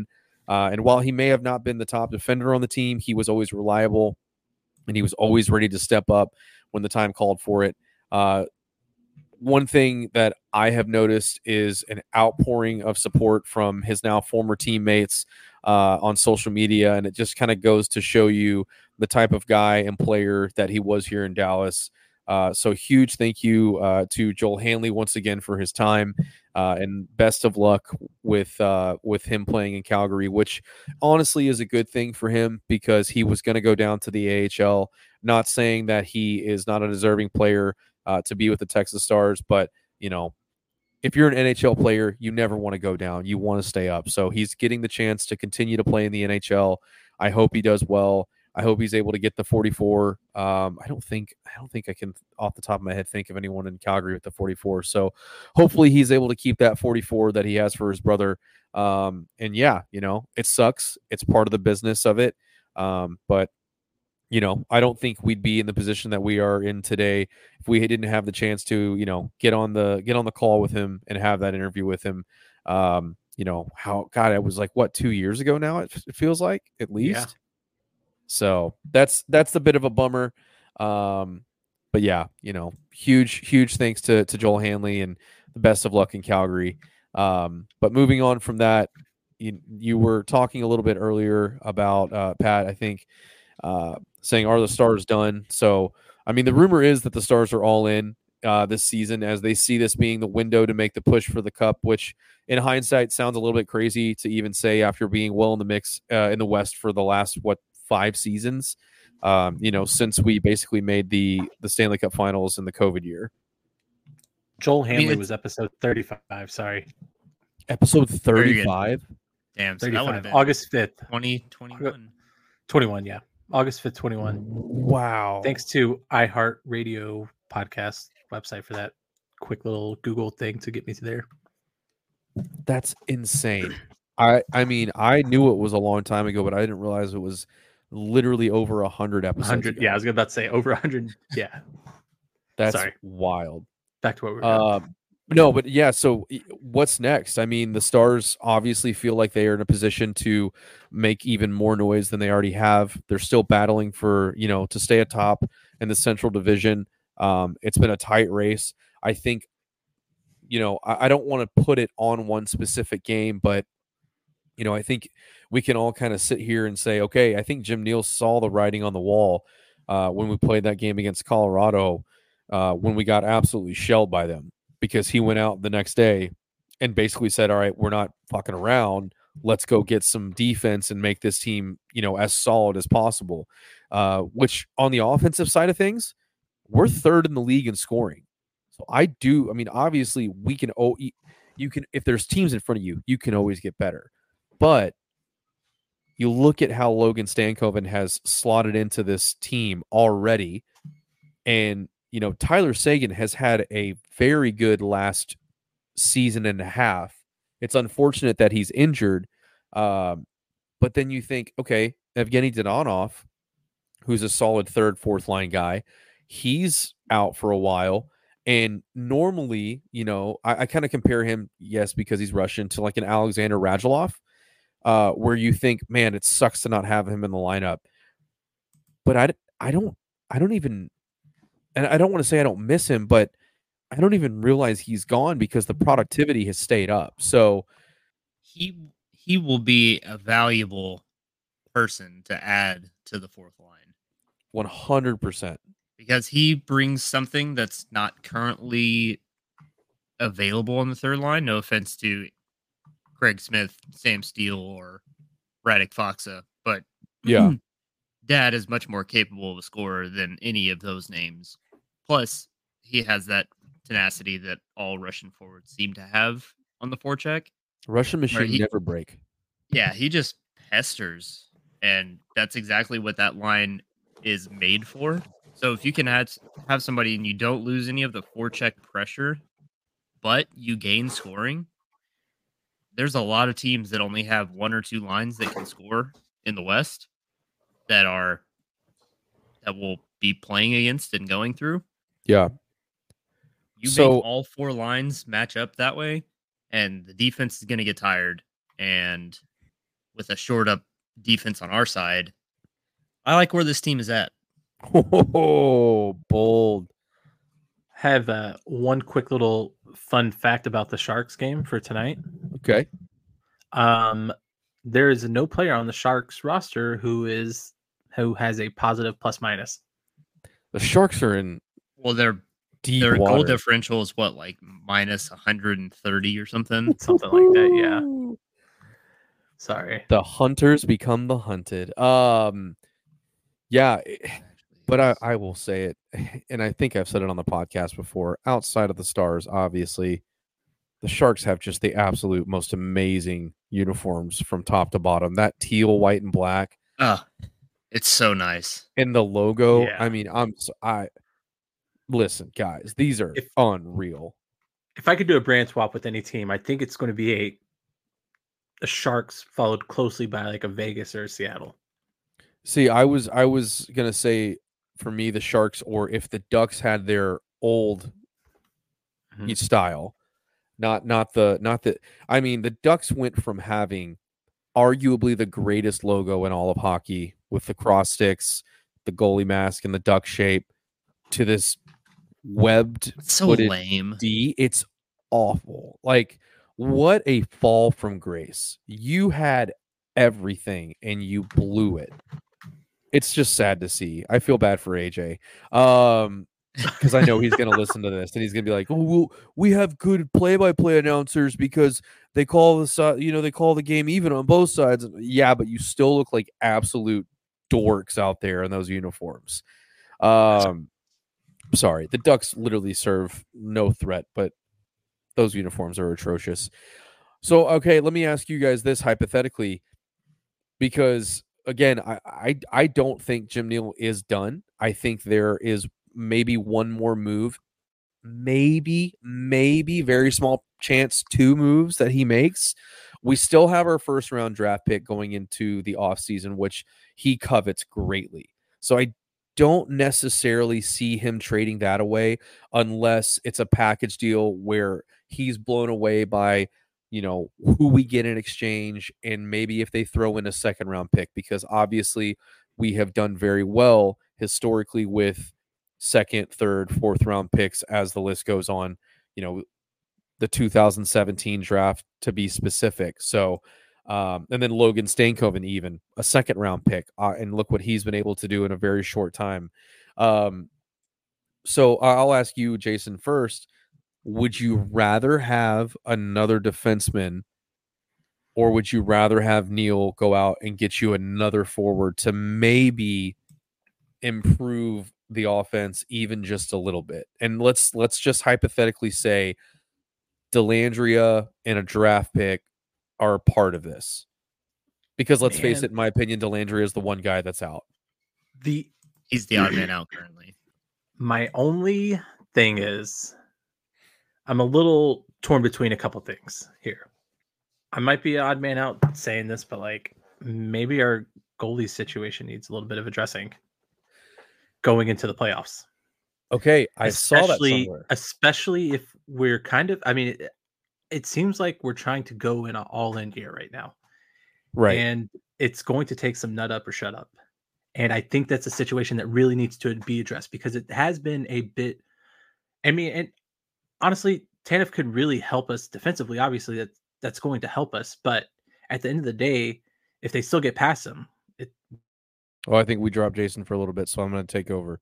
And while he may have not been the top defender on the team, he was always reliable and he was always ready to step up when the time called for it. One thing that I have noticed is an outpouring of support from his now former teammates on social media, and it just kind of goes to show you the type of guy and player that he was here in Dallas. So huge thank you to Joel Hanley once again for his time, and best of luck with him playing in Calgary, which honestly is a good thing for him because he was going to go down to the AHL. Not saying that he is not a deserving player to be with the Texas Stars, but if you're an NHL player, you never want to go down. You want to stay up. So he's getting the chance to continue to play in the NHL. I hope he does well. I hope he's able to get the 44. I don't think I can off the top of my head think of anyone in Calgary with the 44. So hopefully he's able to keep that 44 that he has for his brother. And yeah, it sucks. It's part of the business of it. But I don't think we'd be in the position that we are in today if we didn't have the chance to, get on the call with him and have that interview with him. It was like 2 years ago now. It feels like at least. Yeah. So that's a bit of a bummer. But yeah, huge thanks to Joel Hanley and the best of luck in Calgary. But moving on from that, you were talking a little bit earlier about Pat, I think, saying, are the Stars done? So, I mean, the rumor is that the Stars are all in this season as they see this being the window to make the push for the Cup, which in hindsight sounds a little bit crazy to even say after being well in the mix in the West for the last, 5 seasons, since we basically made the Stanley Cup Finals in the COVID year. Joel Hanley was episode 35, sorry. Episode 35? Damn, so 35. that would have been August 5th. 2021. 21, yeah. August 5th, 21. Wow. Thanks to iHeartRadio podcast website for that quick little Google thing to get me to there. That's insane. I mean, I knew it was a long time ago, but I didn't realize it was literally over 100 episodes 100, ago. yeah, I was about to say over 100. Yeah. That's wild. Back to what we were doing. No, but yeah, so what's next? I mean, the Stars obviously feel like they are in a position to make even more noise than they already have. They're still battling for, to stay atop in the Central Division. It's been a tight race. I think, I don't want to put it on one specific game, but, I think we can all kind of sit here and say, okay, I think Jim Neal saw the writing on the wall when we played that game against Colorado when we got absolutely shelled by them. Because he went out the next day and basically said, all right, we're not fucking around. Let's go get some defense and make this team, as solid as possible. Which on the offensive side of things, we're third in the league in scoring. So obviously you can, if there's teams in front of you, you can always get better. But you look at how Logan Stankoven has slotted into this team already, and Tyler Seguin has had a very good last season and a half. It's unfortunate that he's injured. But then you think, okay, Evgeny Dadonov, who's a solid third, fourth line guy, he's out for a while. And normally, I kind of compare him, yes, because he's Russian, to like an Alexander Radulov, where you think, man, it sucks to not have him in the lineup. But I don't even... And I don't want to say I don't miss him, but I don't even realize he's gone because the productivity has stayed up. So he will be a valuable person to add to the fourth line. 100%. Because he brings something that's not currently available on the third line. No offense to Craig Smith, Sam Steele, or Radek Faksa, but yeah, Dad is much more capable of a scorer than any of those names. Plus, he has that tenacity that all Russian forwards seem to have on the forecheck. Russian machine never break. Yeah, he just pesters, and that's exactly what that line is made for. So if you can have somebody and you don't lose any of the forecheck pressure, but you gain scoring, there's a lot of teams that only have one or two lines that can score in the West that will be playing against and going through. Yeah. You make all four lines match up that way, and the defense is going to get tired, and with a shored up defense on our side. I like where this team is at. Oh, bold. Have one quick little fun fact about the Sharks game for tonight. Okay. There is no player on the Sharks roster who has a positive plus minus. The Sharks are in their deep goal water. differential is what, like minus 130 or something? Something like that, yeah. Sorry. The hunters become the hunted. Yeah, but I will say it, and I think I've said it on the podcast before. Outside of the Stars, obviously, the Sharks have just the absolute most amazing uniforms from top to bottom. That teal, white, and black. It's so nice. And the logo. Yeah. I mean, listen, guys, these are unreal. If I could do a brand swap with any team, I think it's going to be a Sharks followed closely by like a Vegas or a Seattle. See, I was gonna say for me the Sharks, or if the Ducks had their old style, not the. I mean, the Ducks went from having arguably the greatest logo in all of hockey with the cross sticks, the goalie mask, and the duck shape to this webbed, so lame. It's awful. Like, what a fall from grace. You had everything and you blew it. It's just sad to see. I feel bad for AJ. Because I know he's going to listen to this and he's going to be like, "Oh, well, we have good play-by-play announcers because they call they call the game even on both sides." Yeah, but you still look like absolute dorks out there in those uniforms. Sorry, the Ducks literally serve no threat, but those uniforms are atrocious. So, okay, let me ask you guys this hypothetically, because again, I don't think Jim Neal is done. I think there is maybe one more move, maybe very small chance 2 moves that he makes. We still have our first round draft pick going into the offseason, which he covets greatly. So I don't necessarily see him trading that away unless it's a package deal where he's blown away by, who we get in exchange, and maybe if they throw in a second round pick, because obviously we have done very well historically with second, third, fourth round picks as the list goes on, the 2017 draft to be specific. So, and then Logan Stankoven, even a second round pick. And look what he's been able to do in a very short time. So I'll ask you, Jason, first. Would you rather have another defenseman, or would you rather have Neal go out and get you another forward to maybe improve the offense even just a little bit? And let's just hypothetically say Dellandrea and a draft pick are a part of this. Because let's face it, in my opinion, Dellandrea is the one guy that's out. He's the odd man out currently. My only thing is, I'm a little torn between a couple things here. I might be an odd man out saying this, but like maybe our goalie situation needs a little bit of addressing going into the playoffs. Okay, I saw that somewhere. Especially if we're it seems like we're trying to go in an all-in year right now. Right. And it's going to take some nut up or shut up. And I think that's a situation that really needs to be addressed, because it has been a bit, and honestly, Tanev could really help us defensively. Obviously, that's going to help us. But at the end of the day, if they still get past him, I think we dropped Jason for a little bit, so I'm going to take over.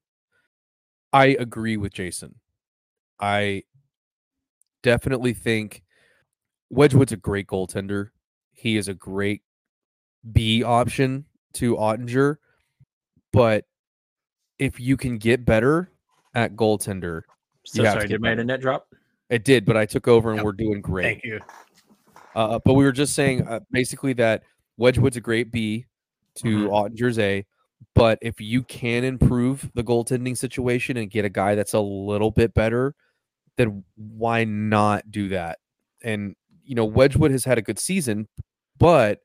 I agree with Jason. I definitely think Wedgwood's a great goaltender. He is a great B option to Ottinger. But if you can get better at goaltender, sorry, did my internet drop? It did, but I took over and we're doing great. Thank you. But we were just saying basically that Wedgwood's a great B to Ottinger's A. But if you can improve the goaltending situation and get a guy that's a little bit better, then why not do that? And, Wedgwood has had a good season, and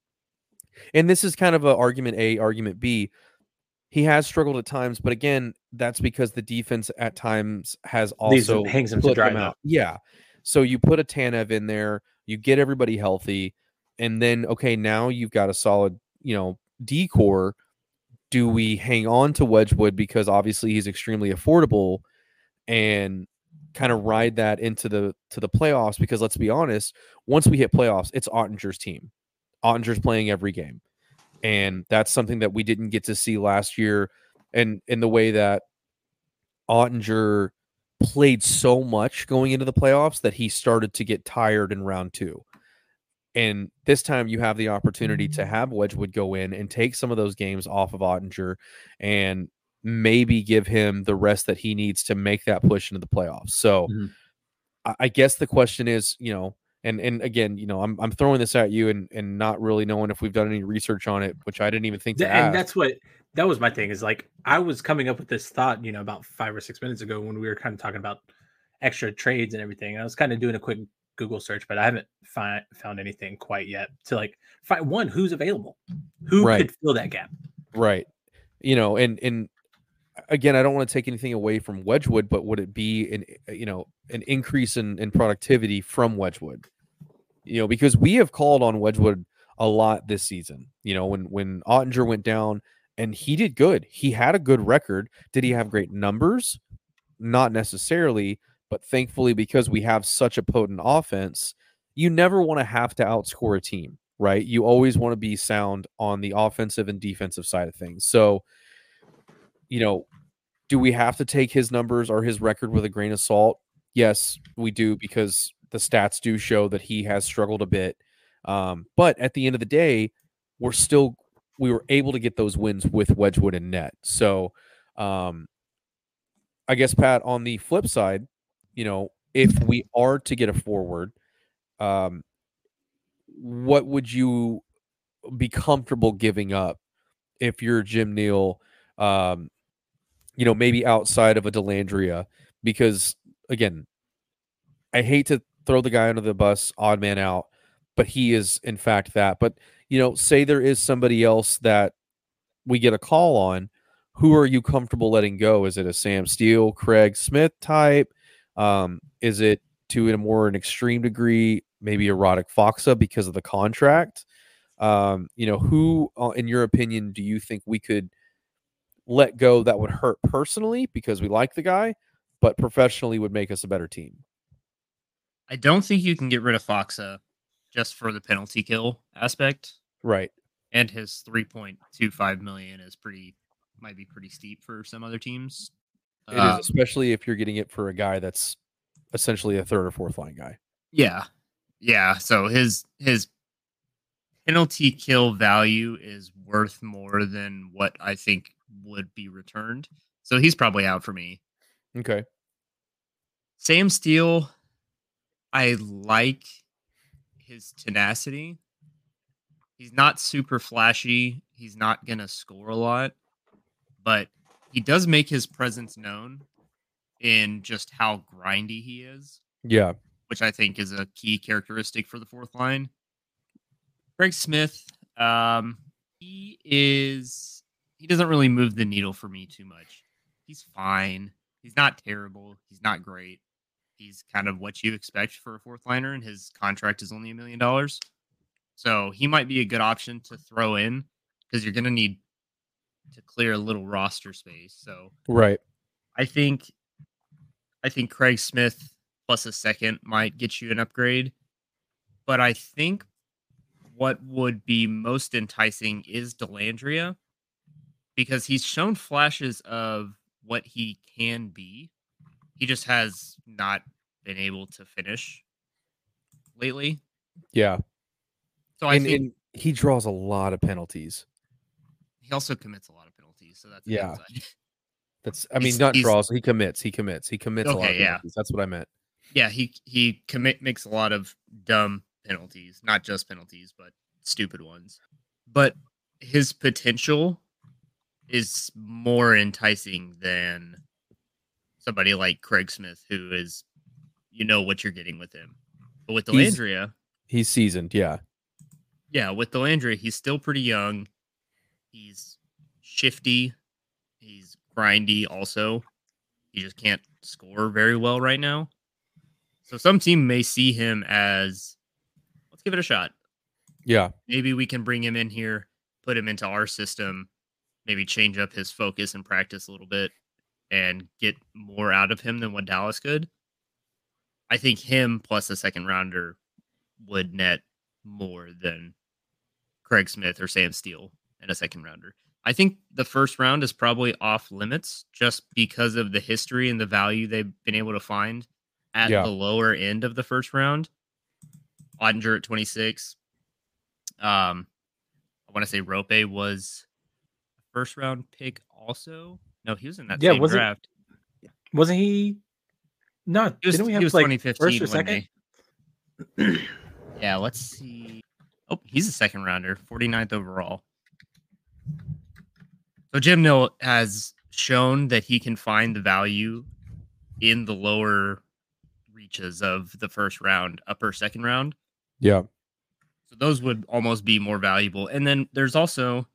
this is kind of an argument A, argument B. He has struggled at times, but again, that's because the defense at times has also hangs him to dry out. Yeah. So you put a Tanev in there, you get everybody healthy. And then, okay, now you've got a solid, D core. Do we hang on to Wedgwood because obviously he's extremely affordable and kind of ride that into the playoffs? Because let's be honest, once we hit playoffs, it's Ottinger's team. Ottinger's playing every game. And that's something that we didn't get to see last year. And in the way that Ottinger played so much going into the playoffs that he started to get tired in round 2. And this time you have the opportunity to have Wedgwood go in and take some of those games off of Ottinger and maybe give him the rest that he needs to make that push into the playoffs. So I guess the question is, and again, I'm throwing this at you and not really knowing if we've done any research on it, which I didn't even think to and ask. that was my thing, is like I was coming up with this thought, about 5 or 6 minutes ago when we were kind of talking about extra trades and everything. And I was kind of doing a quick Google search, but I haven't found anything quite yet to like find one who's available, who could fill that gap. Right. And again, I don't want to take anything away from Wedgwood, but would it be an increase in productivity from Wedgwood? Because we have called on Wedgwood a lot this season. When Ottinger went down and he did good, he had a good record. Did he have great numbers? Not necessarily, but thankfully, because we have such a potent offense, you never want to have to outscore a team, right? You always want to be sound on the offensive and defensive side of things. So, do we have to take his numbers or his record with a grain of salt? Yes, we do, because the stats do show that he has struggled a bit. But at the end of the day, we were able to get those wins with Wedgwood and net. So, I guess, Pat, on the flip side, if we are to get a forward, what would you be comfortable giving up if you're Jim Neal, maybe outside of a Dellandrea? Because, again, I hate to throw the guy under the bus, odd man out, but he is, in fact, that. But, say there is somebody else that we get a call on, who are you comfortable letting go? Is it a Sam Steele, Craig Smith type? Is it, to an extreme degree, maybe a Roddick Foxa because of the contract? Who, in your opinion, do you think we could let go that would hurt personally because we like the guy, but professionally would make us a better team? I don't think you can get rid of Foxa just for the penalty kill aspect. Right. And his $3.25 million might be pretty steep for some other teams. It is, especially if you're getting it for a guy that's essentially a third or fourth line guy. Yeah. Yeah. So his penalty kill value is worth more than what I think would be returned. So he's probably out for me. Okay. Sam Steele, I like his tenacity. He's not super flashy. He's not going to score a lot, but he does make his presence known in just how grindy he is. Yeah. Which I think is a key characteristic for the fourth line. Craig Smith, he doesn't really move the needle for me too much. He's fine. He's not terrible. He's not great. He's kind of what you expect for a fourth liner, and his contract is only $1 million. So he might be a good option to throw in because you're going to need to clear a little roster space. So right. I think Craig Smith plus a second might get you an upgrade. But I think what would be most enticing is Dellandrea, because he's shown flashes of what he can be. He just has not been able to finish lately. Yeah. So I think he draws a lot of penalties. He also commits a lot of penalties, so that's That's not draws. He commits. He commits a lot of penalties. That's what I meant. Yeah, he makes a lot of dumb penalties, not just penalties, but stupid ones. But his potential is more enticing than somebody like Craig Smith, who is, what you're getting with him. But with Dellandrea, he's seasoned. Yeah. Yeah, with Dellandrea, he's still pretty young. He's shifty. He's grindy also. He just can't score very well right now. So some team may see him as, let's give it a shot. Yeah. Maybe we can bring him in here, put him into our system, maybe change up his focus and practice a little bit and get more out of him than what Dallas could. I think him plus a second rounder would net more than Craig Smith or Sam Steele and a second rounder. I think the first round is probably off limits just because of the history and the value they've been able to find at Yeah. the lower end of the first round. Ottinger at 26. I want to say Rope was a first round pick also. No, he was in that same draft. Wasn't he? No, didn't we have he was like 2015 first or second? Yeah, let's see. Oh, he's a second rounder, 49th overall. So Jim Nill has shown that he can find the value in the lower reaches of the first round, upper second round. Yeah. So those would almost be more valuable. And then there's also,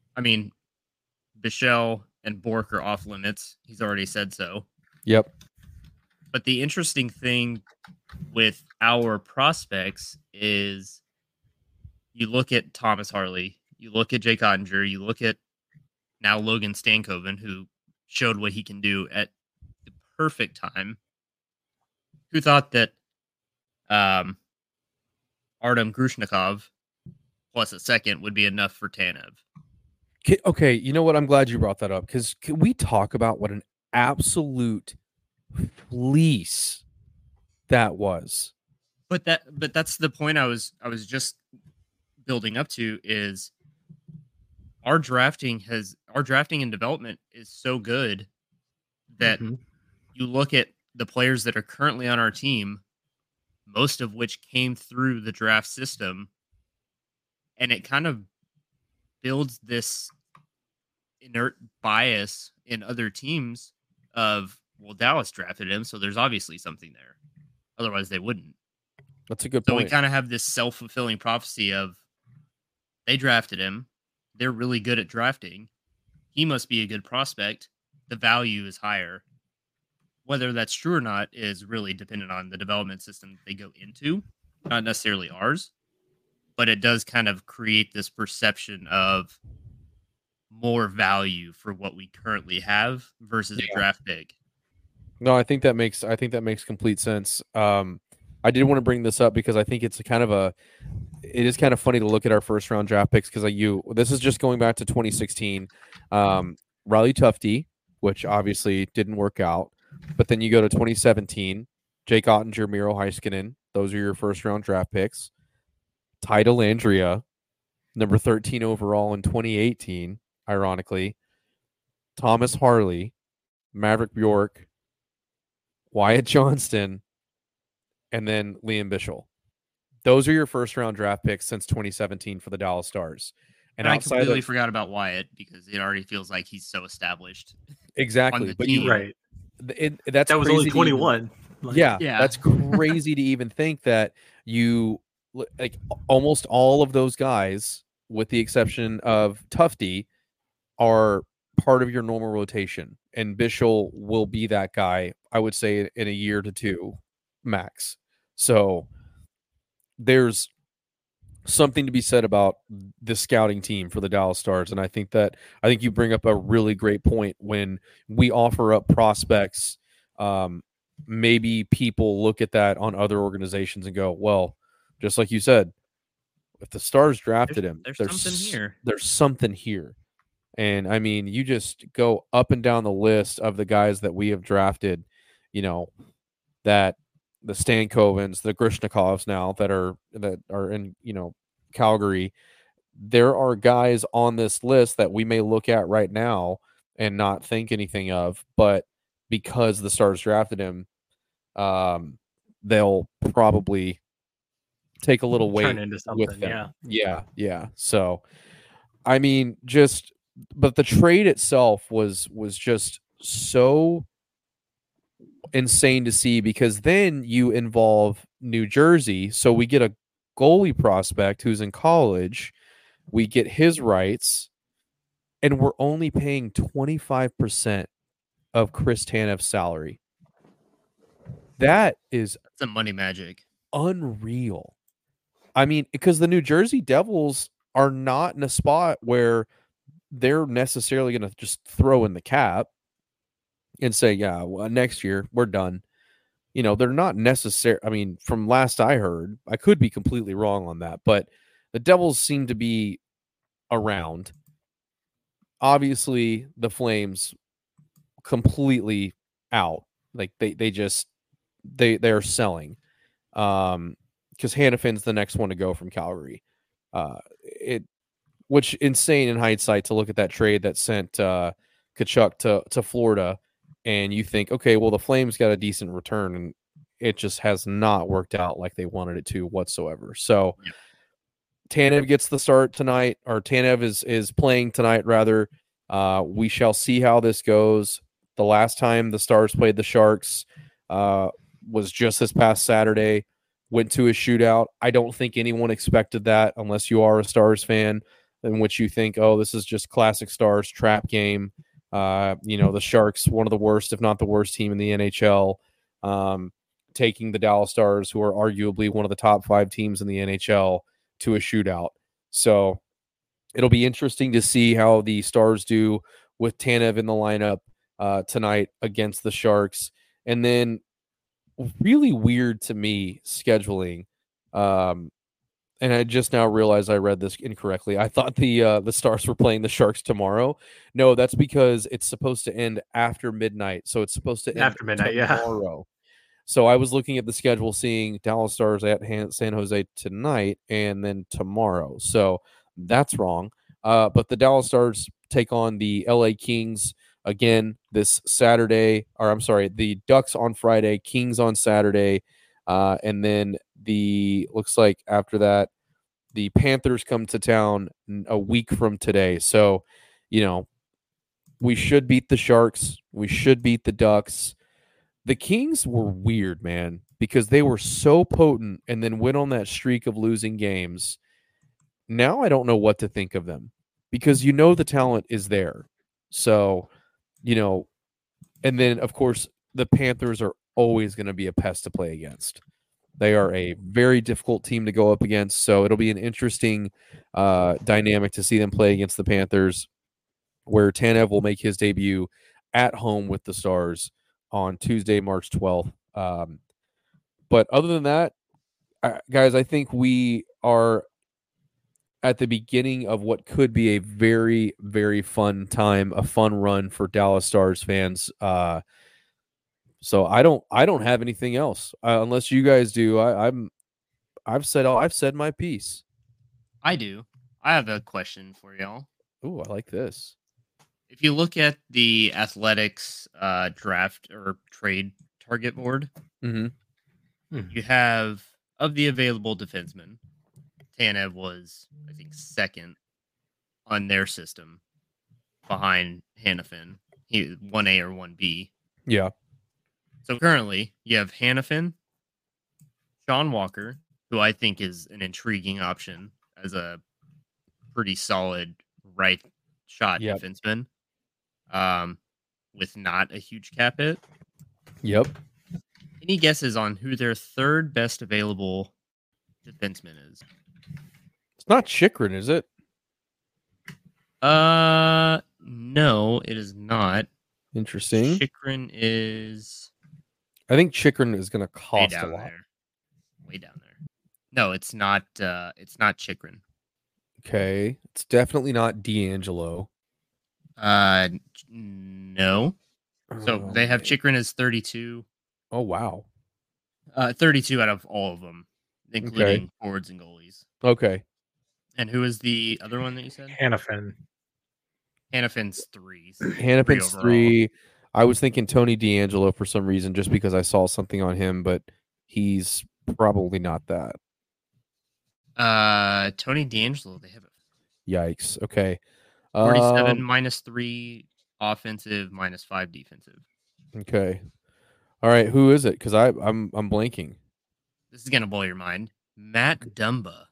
Bichelle and Bork are off limits. He's already said so. Yep. But the interesting thing with our prospects is you look at Thomas Harley, you look at Jake Ottinger, you look at now Logan Stankoven, who showed what he can do at the perfect time. Who thought that Artem Grushnikov plus a second would be enough for Tanev? Okay, you know what? I'm glad you brought that up because can we talk about what an absolute fleece that was? But that's the point I was just building up to is our drafting and development is so good that you look at the players that are currently on our team, most of which came through the draft system, and it kind of builds this inert bias in other teams of, well, Dallas drafted him, so there's obviously something there. Otherwise, they wouldn't. That's a good point. So we kind of have this self-fulfilling prophecy of they drafted him. They're really good at drafting. He must be a good prospect. The value is higher. Whether that's true or not is really dependent on the development system they go into, not necessarily ours. But it does kind of create this perception of more value for what we currently have versus a draft pick. No, I think that makes complete sense. I did want to bring this up because I think it is kind of funny to look at our first round draft picks because this is just going back to 2016. Riley Tufte, which obviously didn't work out, but then you go to 2017, Jake Ottinger, Miro Heiskanen, those are your first round draft picks. Ty Dellandrea, number 13 overall in 2018, ironically. Thomas Harley, Maverick Bjork, Wyatt Johnston, and then Liam Bichelle. Those are your first round draft picks since 2017 for the Dallas Stars. And I completely forgot about Wyatt because it already feels like he's so established. Exactly. But team. Right. That was only 21. Yeah. That's crazy to even think that you like almost all of those guys, with the exception of Tufte, are part of your normal rotation. And Bichelle will be that guy, I would say, in a year to two max. So there's something to be said about the scouting team for the Dallas Stars. And I think you bring up a really great point when we offer up prospects. Maybe people look at that on other organizations and go, well, just like you said, if the Stars drafted him, there's something here. There's something here. And I mean, you just go up and down the list of the guys that we have drafted, that the Stankovens, the Grushnikovs now that are in, Calgary. There are guys on this list that we may look at right now and not think anything of, but because the Stars drafted him, they'll probably take a little weight turn into something. With them. Yeah. So, I mean, but the trade itself was just so insane to see because then you involve New Jersey. So we get a goalie prospect who's in college. We get his rights, and we're only paying 25% of Chris Tanev's salary. That's a money magic. Unreal. I mean, because the New Jersey Devils are not in a spot where they're necessarily going to just throw in the cap and say, yeah, well, next year we're done. You know, they're not necessary. I mean, from last I heard, I could be completely wrong on that, but the Devils seem to be around. Obviously, the Flames completely out. Like they are selling. Because Hannafin's the next one to go from Calgary. Which insane in hindsight to look at that trade that sent Tkachuk to Florida, and you think, okay, well, the Flames got a decent return, and it just has not worked out like they wanted it to whatsoever. So Tanev gets the start tonight, or Tanev is playing tonight, rather. We shall see how this goes. The last time the Stars played the Sharks was just this past Saturday, went to a shootout. I don't think anyone expected that unless you are a Stars fan, in which you think, oh, this is just classic Stars trap game. The Sharks, one of the worst, if not the worst team in the NHL, taking the Dallas Stars, who are arguably one of the top 5 teams in the NHL, to a shootout. So it'll be interesting to see how the Stars do with Tanev in the lineup tonight against the Sharks. And then really weird to me scheduling. And I just now realized I read this incorrectly. I thought the Stars were playing the Sharks tomorrow. No, that's because it's supposed to end after midnight. So it's supposed to end After midnight, tomorrow. So I was looking at the schedule, seeing Dallas Stars at San Jose tonight and then tomorrow. So that's wrong. But the Dallas Stars take on the LA Kings again this Saturday. Or I'm sorry, the Ducks on Friday, Kings on Saturday. And then looks like after that, the Panthers come to town a week from today. So, we should beat the Sharks. We should beat the Ducks. The Kings were weird, man, because they were so potent and then went on that streak of losing games. Now I don't know what to think of them because the talent is there. So, and then, of course, the Panthers are always going to be a pest to play against. They are a very difficult team to go up against. So it'll be an interesting dynamic to see them play against the Panthers, where Tanev will make his debut at home with the Stars on Tuesday, March 12th. But other than that, guys, I think we are at the beginning of what could be a very, very fun time, a fun run for Dallas Stars fans. So I don't have anything else unless you guys do. I've said my piece. I do. I have a question for y'all. Ooh, I like this. If you look at the Athletics draft or trade target board, you have, of the available defensemen, Tanev was, I think, second on their system behind Hanifin. He 1A or 1B. Yeah. So currently, you have Hanifin, Sean Walker, who I think is an intriguing option as a pretty solid right shot defenseman, with not a huge cap hit. Yep. Any guesses on who their third best available defenseman is? It's not Chychrun, is it? No, it is not. Interesting. Chychrun is... I think Chychrun is going to cost a lot. Way down there. No, it's not. It's not Chychrun. Okay, it's definitely not D'Angelo. No. So they have Chychrun as 32. Oh wow. 32 out of all of them, including forwards and goalies. Okay. And who is the other one that you said? Hanifin. Hanifin's 3. Hanifin's 3. I was thinking Tony D'Angelo for some reason, just because I saw something on him, but he's probably not that. Tony D'Angelo, they have it. Yikes. Okay. 47 -3 offensive, -5 defensive. Okay. All right. Who is it? Because I'm blanking. This is gonna blow your mind. Matt Dumba.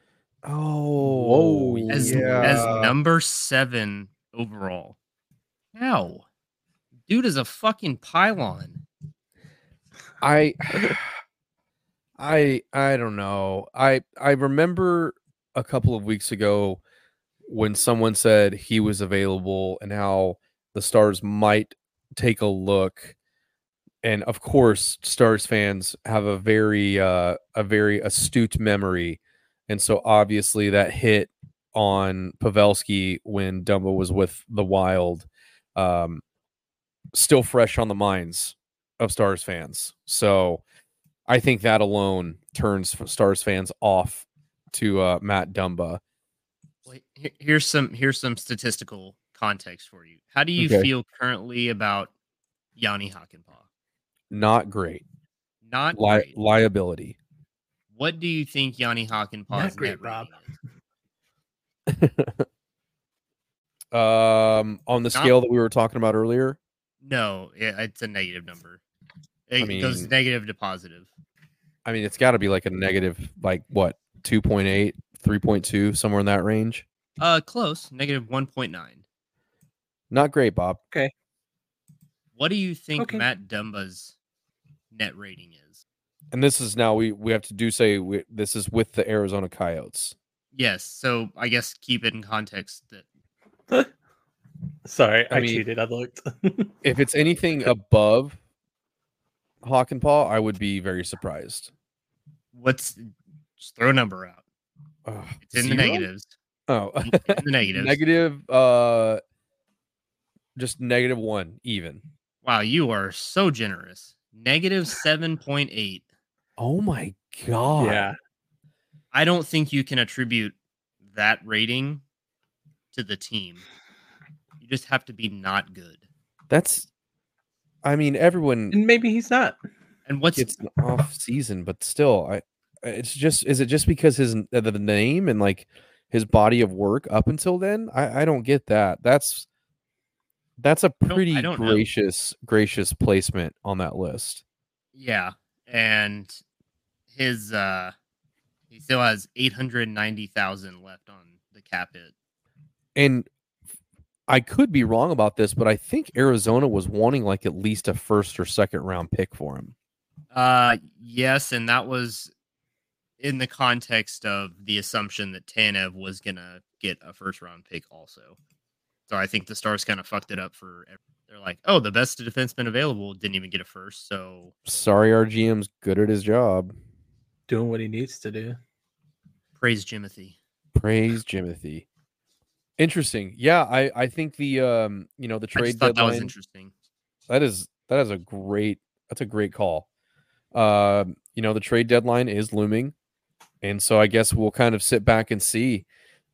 Oh, whoa! As number 7 overall. How? Dude is a fucking pylon. I don't know. I remember a couple of weeks ago when someone said he was available and how the Stars might take a look. And of course, Stars fans have a very astute memory, and so obviously that hit on Pavelski when Dumba was with the Wild, still fresh on the minds of Stars fans. So I think that alone turns Stars fans off to Matt Dumba. Well, here's some statistical context for you. How do you Okay. feel currently about Yanni Hakanpää? Not great. Not great. Liability. What do you think Yanni Hakanpää's Not great, net rating is? On the scale that we were talking about earlier? No, it's a negative number. I It goes mean- negative to positive. I mean, it's got to be like a negative, like what, 2.8, 3.2, somewhere in that range. Close. Negative 1.9. Not great, Bob. What do you think Okay. Matt Dumba's net rating is? And this is now we have to this is with the Arizona Coyotes. Yes, so I guess keep it in context that Sorry, I I mean- cheated. I looked. If it's anything above Hakanpää, I would be very surprised. just throw a number out. It's in the Zero? negatives. Oh, It's in the negatives. negative. Just -1 even. Wow, you are so generous. Negative 7.8. Oh my god. Yeah. I don't think you can attribute that rating to the team. You just have to be not good. That's. I mean, everyone And maybe he's not. And what's gets an off season, but still, it's just. Is it just because the name and like his body of work up until then? I don't get that. That's a pretty I don't know. gracious placement on that list. yeah, and his he still has 890,000 left on the cap hit. And I could be wrong about this, but I think Arizona was wanting like at least a first or second round pick for him. Yes, and that was in the context of the assumption that Tanev was gonna get a first round pick also. So I think the Stars kind of fucked it up for. They're like, oh, the best defenseman available didn't even get a first. So Sorry, our GM's good at his job. Doing what he needs to do. praise Jimothy. Praise Jimothy. Interesting. Yeah, I think the the I trade just thought that was deadline interesting. that's a great call. The trade deadline is looming, and so I guess we'll kind of sit back and see.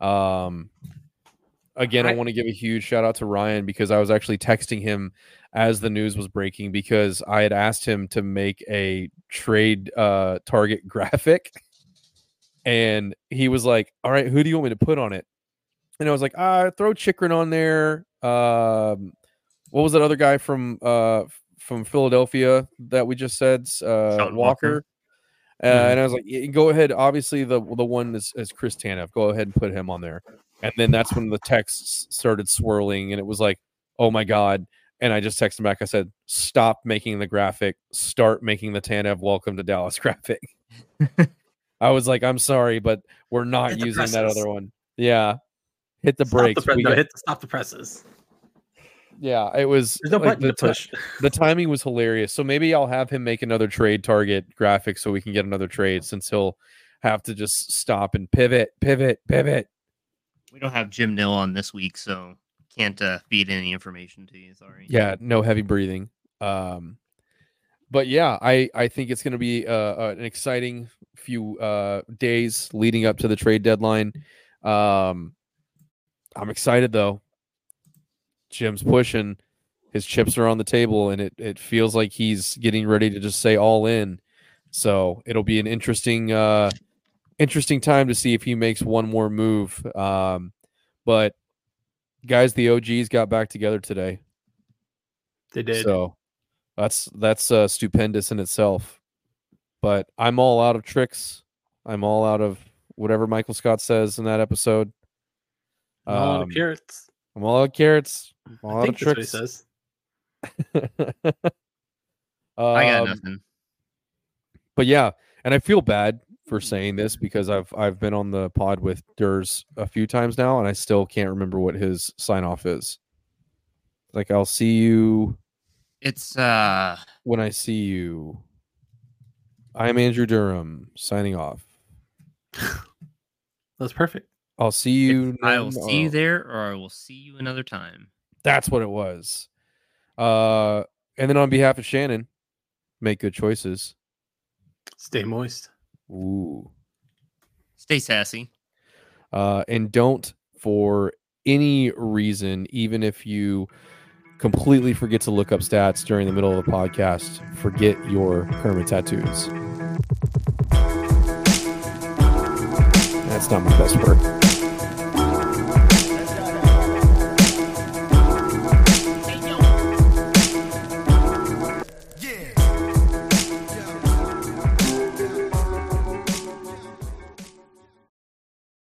Again, I want to give a huge shout out to Ryan because I was actually texting him as the news was breaking because I had asked him to make a trade target graphic, and he was like, "All right, who do you want me to put on it?" And I was like, throw Chikrin on there. What was that other guy from Philadelphia that we just said? Walker. Walker. And I was like, go ahead. Obviously, the one is Chris Tanev. Go ahead and put him on there. And then that's when the texts started swirling, and it was like, oh my god. And I just texted him back. I said, stop making the graphic. Start making the Tanev Welcome to Dallas graphic. I was like, I'm sorry, but we're not Hit the using that presses. other one. Yeah. Hit the brakes. Stop the presses. Yeah, it was. There's no like, button to push. The timing was hilarious. So maybe I'll have him make another trade target graphic so we can get another trade since he'll have to just stop and pivot. We don't have Jim Nill on this week, so can't feed any information to you. Sorry. Yeah, no heavy breathing. But yeah, I think it's going to be an exciting few days leading up to the trade deadline. I'm excited though. Jim's pushing. His chips are on the table, and it feels like he's getting ready to just say all in. So it'll be an interesting time to see if he makes one more move. But guys, the OGs got back together today. They did. So that's stupendous in itself. But I'm all out of tricks. I'm all out of whatever Michael Scott says in that episode. All out of carrots. I'm all out of carrots. I'm all I out think of that's what he tricks. says. I got nothing. But yeah, And I feel bad for saying this because I've been on the pod with Durs a few times now, and I still can't remember what his sign off is. Like, I'll see you. It's when I see you. I'm Andrew Durham signing off. That's perfect. I'll see you. I will see you there, or I will see you another time. That's what it was. And then on behalf of Shannon, make good choices. Stay moist. Ooh. Stay sassy. And don't, for any reason, even if you completely forget to look up stats during the middle of the podcast, forget your permanent tattoos. That's not my best work.